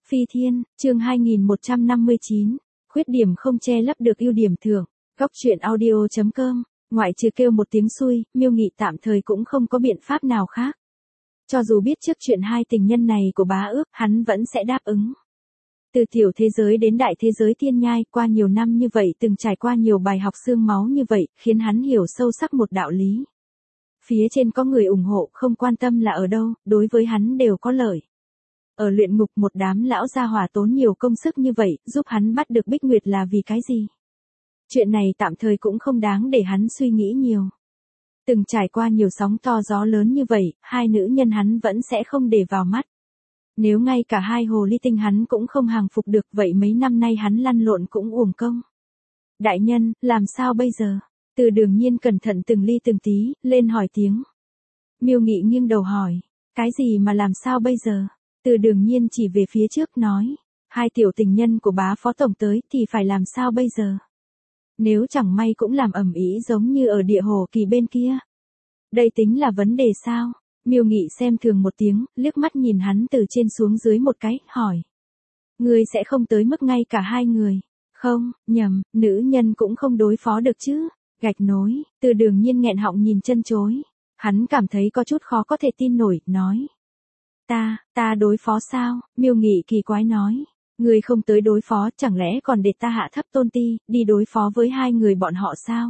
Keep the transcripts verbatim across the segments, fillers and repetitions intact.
Phi Thiên, chương hai nghìn một trăm năm mươi chín, khuyết điểm không che lấp được ưu điểm thưởng. Góc truyện audio chấm com, ngoại trừ kêu một tiếng xui, Miêu Nghị tạm thời cũng không có biện pháp nào khác. Cho dù biết trước chuyện hai tình nhân này của bá ước, hắn vẫn sẽ đáp ứng. Từ tiểu thế giới đến đại thế giới thiên nhai, qua nhiều năm như vậy, từng trải qua nhiều bài học xương máu như vậy, khiến hắn hiểu sâu sắc một đạo lý. Phía trên có người ủng hộ, không quan tâm là ở đâu, đối với hắn đều có lợi. Ở luyện ngục một đám lão gia hỏa tốn nhiều công sức như vậy, giúp hắn bắt được Bích Nguyệt là vì cái gì? Chuyện này tạm thời cũng không đáng để hắn suy nghĩ nhiều. Từng trải qua nhiều sóng to gió lớn như vậy, hai nữ nhân hắn vẫn sẽ không để vào mắt. Nếu ngay cả hai hồ ly tinh hắn cũng không hàng phục được, vậy mấy năm nay hắn lăn lộn cũng uổng công. Đại nhân, làm sao bây giờ? Từ Đường Nhiên cẩn thận từng ly từng tí, lên hỏi tiếng. Miêu Nghị nghiêng đầu hỏi, cái gì mà làm sao bây giờ? Từ Đường Nhiên chỉ về phía trước nói, hai tiểu tình nhân của bá phó tổng tới thì phải làm sao bây giờ? Nếu chẳng may cũng làm ầm ĩ giống như ở địa hồ kỳ bên kia. Đây tính là vấn đề sao? Miêu Nghị xem thường một tiếng, liếc mắt nhìn hắn từ trên xuống dưới một cái, hỏi. Ngươi sẽ không tới mức ngay cả hai người. Không, nhầm, nữ nhân cũng không đối phó được chứ. Gạch nối, Từ Đường Nhiên nghẹn họng nhìn chân chối. Hắn cảm thấy có chút khó có thể tin nổi, nói. Ta, ta đối phó sao? Miêu Nghị kỳ quái nói. Ngươi không tới đối phó, chẳng lẽ còn để ta hạ thấp tôn ti, đi đối phó với hai người bọn họ sao?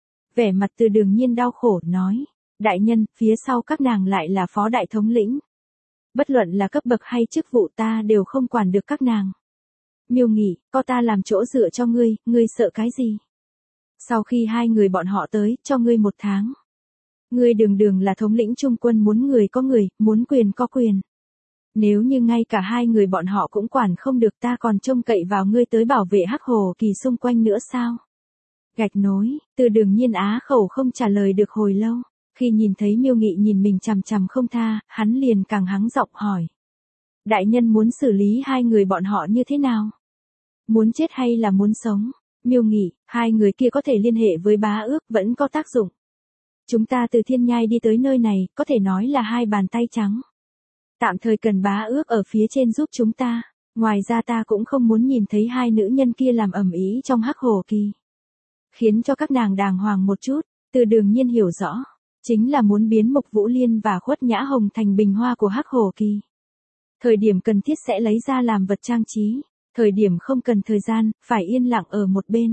Vẻ mặt Từ Đường Nhiên đau khổ, nói. Đại nhân, phía sau các nàng lại là phó đại thống lĩnh. Bất luận là cấp bậc hay chức vụ ta đều không quản được các nàng. Miêu Nghị, có ta làm chỗ dựa cho ngươi, ngươi sợ cái gì? Sau khi hai người bọn họ tới, cho ngươi một tháng. Ngươi đường đường là thống lĩnh trung quân, muốn người có người, muốn quyền có quyền. Nếu như ngay cả hai người bọn họ cũng quản không được, ta còn trông cậy vào ngươi tới bảo vệ Hắc Hồ Kỳ xung quanh nữa sao? Gạch nối, Từ Đường Nhiên á khẩu không trả lời được hồi lâu. Khi nhìn thấy Miêu Nghị nhìn mình chằm chằm không tha, hắn liền càng hắng giọng hỏi. Đại nhân muốn xử lý hai người bọn họ như thế nào? Muốn chết hay là muốn sống? Miêu Nghị, hai người kia có thể liên hệ với bá ước, vẫn có tác dụng. Chúng ta từ thiên nhai đi tới nơi này, có thể nói là hai bàn tay trắng. Tạm thời cần bá ước ở phía trên giúp chúng ta. Ngoài ra ta cũng không muốn nhìn thấy hai nữ nhân kia làm ầm ĩ trong Hắc Hồ Kỳ. Khiến cho các nàng đàng hoàng một chút. Từ Đường Nhiên hiểu rõ. Chính là muốn biến Mục Vũ Liên và Khuất Nhã Hồng thành bình hoa của Hắc Hồ Kỳ. Thời điểm cần thiết sẽ lấy ra làm vật trang trí. Thời điểm không cần thời gian, phải yên lặng ở một bên.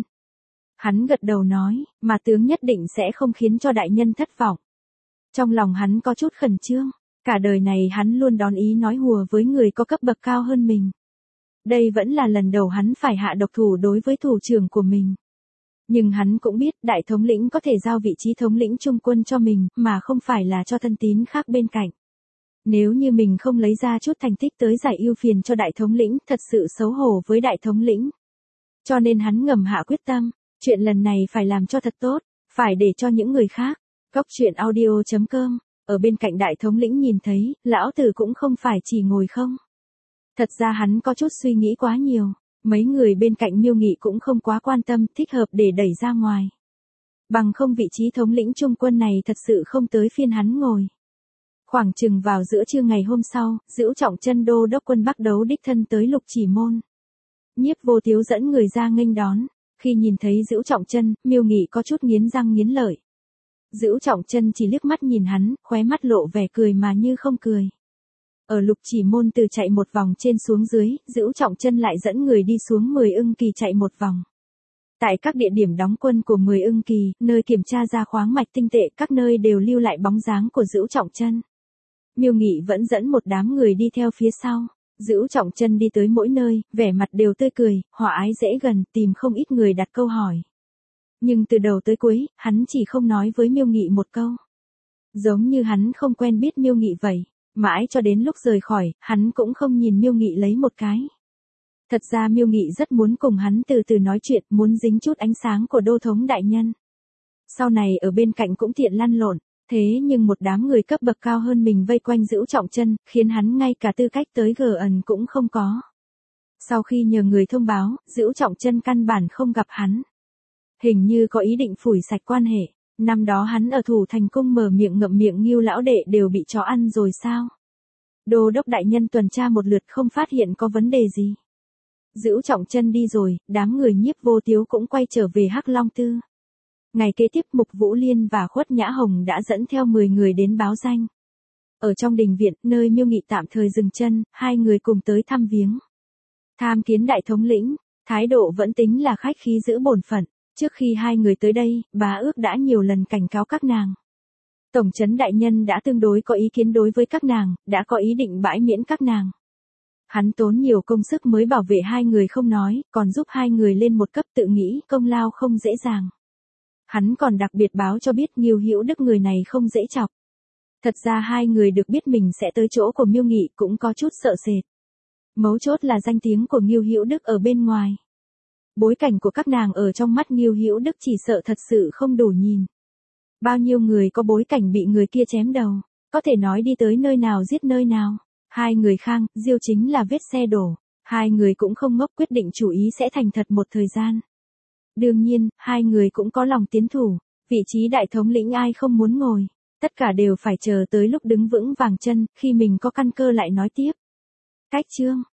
Hắn gật đầu nói, mà tướng nhất định sẽ không khiến cho đại nhân thất vọng. Trong lòng hắn có chút khẩn trương. Cả đời này hắn luôn đón ý nói hùa với người có cấp bậc cao hơn mình. Đây vẫn là lần đầu hắn phải hạ độc thủ đối với thủ trưởng của mình. Nhưng hắn cũng biết đại thống lĩnh có thể giao vị trí thống lĩnh trung quân cho mình, mà không phải là cho thân tín khác bên cạnh. Nếu như mình không lấy ra chút thành tích tới giải ưu phiền cho đại thống lĩnh, thật sự xấu hổ với đại thống lĩnh. Cho nên hắn ngầm hạ quyết tâm, chuyện lần này phải làm cho thật tốt, phải để cho những người khác. Góc truyện audio chấm com, ở bên cạnh đại thống lĩnh nhìn thấy, lão tử cũng không phải chỉ ngồi không. Thật ra hắn có chút suy nghĩ quá nhiều. Mấy người bên cạnh Miêu Nghị cũng không quá quan tâm, thích hợp để đẩy ra ngoài. Bằng không vị trí thống lĩnh trung quân này thật sự không tới phiên hắn ngồi. Khoảng chừng vào giữa trưa ngày hôm sau, Dữu Trọng Chân đô đốc quân Bắc Đấu đích thân tới Lục Chỉ Môn. Nhiếp Vô Tiếu dẫn người ra nghênh đón. Khi nhìn thấy Dữu Trọng Chân, Miêu Nghị có chút nghiến răng nghiến lợi. Dữu Trọng Chân chỉ liếc mắt nhìn hắn, khóe mắt lộ vẻ cười mà như không cười. Ở Lục Chỉ Môn từ chạy một vòng trên xuống dưới, Dữu Trọng Chân lại dẫn người đi xuống Mười Ưng Kỳ chạy một vòng. Tại các địa điểm đóng quân của Mười Ưng Kỳ, nơi kiểm tra ra khoáng mạch tinh tệ, các nơi đều lưu lại bóng dáng của Dữu Trọng Chân. Miêu Nghị vẫn dẫn một đám người đi theo phía sau. Dữu Trọng Chân đi tới mỗi nơi, vẻ mặt đều tươi cười, hòa ái dễ gần, tìm không ít người đặt câu hỏi. Nhưng từ đầu tới cuối, hắn chỉ không nói với Miêu Nghị một câu. Giống như hắn không quen biết Miêu Nghị vậy. Mãi cho đến lúc rời khỏi, hắn cũng không nhìn Miêu Nghị lấy một cái. Thật ra Miêu Nghị rất muốn cùng hắn từ từ nói chuyện, muốn dính chút ánh sáng của đô thống đại nhân. Sau này ở bên cạnh cũng tiện lăn lộn, thế nhưng một đám người cấp bậc cao hơn mình vây quanh Dữu Trọng Chân, khiến hắn ngay cả tư cách tới gờ ẩn cũng không có. Sau khi nhờ người thông báo, Dữu Trọng Chân căn bản không gặp hắn. Hình như có ý định phủi sạch quan hệ. Năm đó hắn ở Thủ Thành Cung mở miệng ngậm miệng Ngưu lão đệ đều bị chó ăn rồi sao? Đô đốc đại nhân tuần tra một lượt không phát hiện có vấn đề gì. Dữu Trọng Chân đi rồi, đám người Nhiếp Vô Tiếu cũng quay trở về Hắc Long Tư. Ngày kế tiếp Mục Vũ Liên và Khuất Nhã Hồng đã dẫn theo mười người đến báo danh. Ở trong đình viện, nơi Miêu Nghị tạm thời dừng chân, hai người cùng tới thăm viếng. Tham kiến đại thống lĩnh, thái độ vẫn tính là khách khí giữ bổn phận. Trước khi hai người tới đây, bá ước đã nhiều lần cảnh cáo các nàng. Tổng trấn đại nhân đã tương đối có ý kiến đối với các nàng, đã có ý định bãi miễn các nàng. Hắn tốn nhiều công sức mới bảo vệ hai người không nói, còn giúp hai người lên một cấp, tự nghĩ công lao không dễ dàng. Hắn còn đặc biệt báo cho biết Ngưu Hữu Đức người này không dễ chọc. Thật ra hai người được biết mình sẽ tới chỗ của Miêu Nghị cũng có chút sợ sệt. Mấu chốt là danh tiếng của Ngưu Hữu Đức ở bên ngoài. Bối cảnh của các nàng ở trong mắt Ngưu Hữu Đức chỉ sợ thật sự không đủ nhìn. Bao nhiêu người có bối cảnh bị người kia chém đầu, có thể nói đi tới nơi nào giết nơi nào. Hai người Khang, Diêu chính là vết xe đổ. Hai người cũng không ngốc, quyết định chủ ý sẽ thành thật một thời gian. Đương nhiên, hai người cũng có lòng tiến thủ. Vị trí đại thống lĩnh ai không muốn ngồi. Tất cả đều phải chờ tới lúc đứng vững vàng chân, khi mình có căn cơ lại nói tiếp. Cách chương